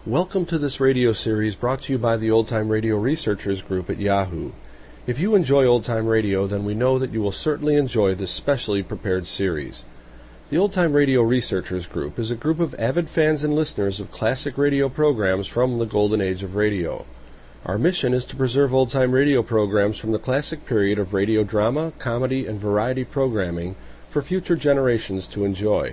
Welcome to this radio series brought to you by the Old Time Radio Researchers Group at Yahoo. If you enjoy old time radio, then we know that you will certainly enjoy this specially prepared series. The Old Time Radio Researchers Group is a group of avid fans and listeners of classic radio programs from the golden age of radio. Our mission is to preserve old-time radio programs from the classic period of radio drama, comedy, and variety programming for future generations to enjoy.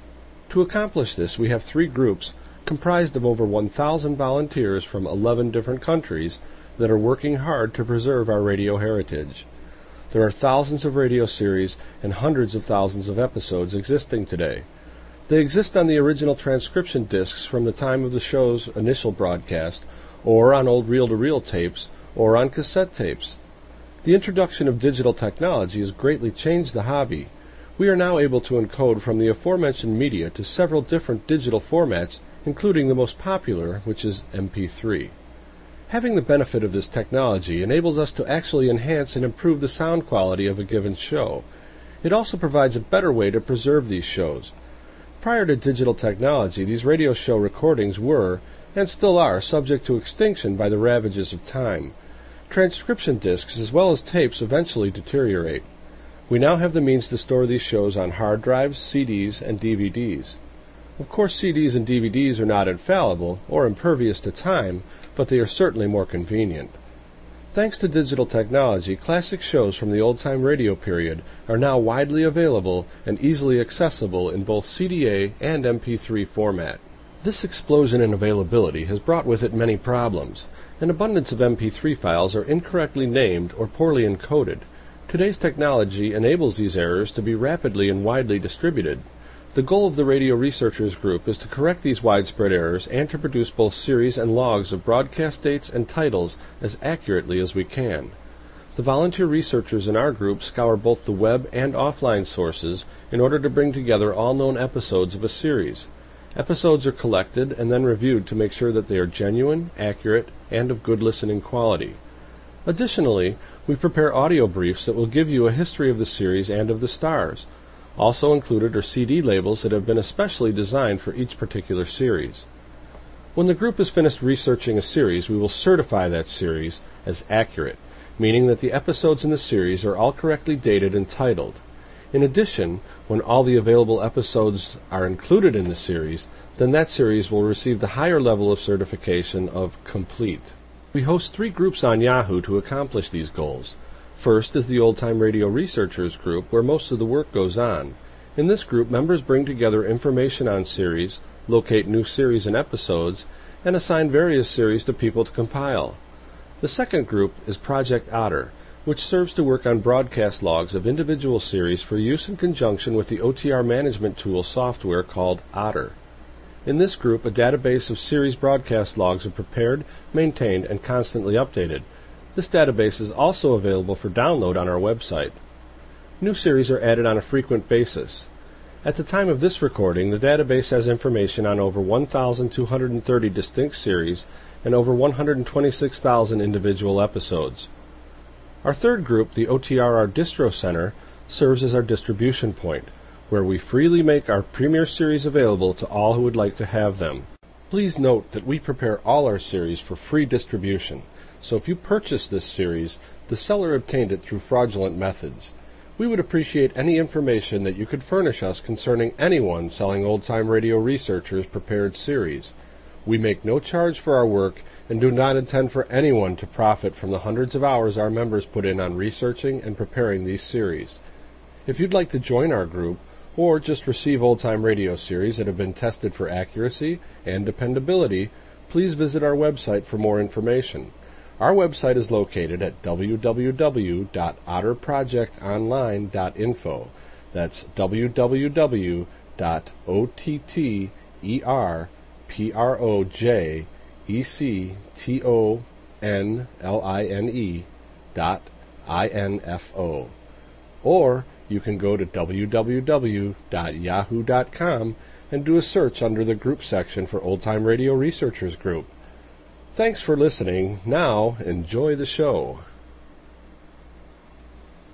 To accomplish this, we have three groups comprised of over 1,000 volunteers from 11 different countries that are working hard to preserve our radio heritage. There are thousands of radio series and hundreds of thousands of episodes existing today. They exist on the original transcription discs from the time of the show's initial broadcast, or on old reel-to-reel tapes, or on cassette tapes. The introduction of digital technology has greatly changed the hobby. We are now able to encode from the aforementioned media to several different digital formats, including the most popular, which is MP3. Having the benefit of this technology enables us to actually enhance and improve the sound quality of a given show. It also provides a better way to preserve these shows. Prior to digital technology, these radio show recordings were, and still are, subject to extinction by the ravages of time. Transcription discs as well as tapes eventually deteriorate. We now have the means to store these shows on hard drives, CDs, and DVDs. Of course, CDs and DVDs are not infallible or impervious to time, but they are certainly more convenient. Thanks to digital technology, classic shows from the old-time radio period are now widely available and easily accessible in both CDA and MP3 format. This explosion in availability has brought with it many problems. An abundance of MP3 files are incorrectly named or poorly encoded. Today's technology enables these errors to be rapidly and widely distributed. The goal of the Radio Researchers Group is to correct these widespread errors and to produce both series and logs of broadcast dates and titles as accurately as we can. The volunteer researchers in our group scour both the web and offline sources in order to bring together all known episodes of a series. Episodes are collected and then reviewed to make sure that they are genuine, accurate, and of good listening quality. Additionally, we prepare audio briefs that will give you a history of the series and of the stars. Also included are CD labels that have been especially designed for each particular series. When the group has finished researching a series, we will certify that series as accurate, meaning that the episodes in the series are all correctly dated and titled. In addition, when all the available episodes are included in the series, then that series will receive the higher level of certification of complete. We host three groups on Yahoo to accomplish these goals. First is the Old Time Radio Researchers Group, where most of the work goes on. In this group, members bring together information on series, locate new series and episodes, and assign various series to people to compile. The second group is Project Otter, which serves to work on broadcast logs of individual series for use in conjunction with the OTR management tool software called Otter. In this group, a database of series broadcast logs are prepared, maintained, and constantly updated. This database is also available for download on our website. New series are added on a frequent basis. At the time of this recording, the database has information on over 1,230 distinct series and over 126,000 individual episodes. Our third group, the OTRR Distro Center, serves as our distribution point, where we freely make our premier series available to all who would like to have them. Please note that we prepare all our series for free distribution, so if you purchase this series, the seller obtained it through fraudulent methods. We would appreciate any information that you could furnish us concerning anyone selling old-time radio researchers prepared series. We make no charge for our work and do not intend for anyone to profit from the hundreds of hours our members put in on researching and preparing these series. If you'd like to join our group, or just receive old-time radio series that have been tested for accuracy and dependability, please visit our website for more information. Our website is located at www.otterprojectonline.info. That's www.otterprojectonline.info. Or you can go to www.yahoo.com and do a search under the group section for Old Time Radio Researchers Group. Thanks for listening. Now, enjoy the show.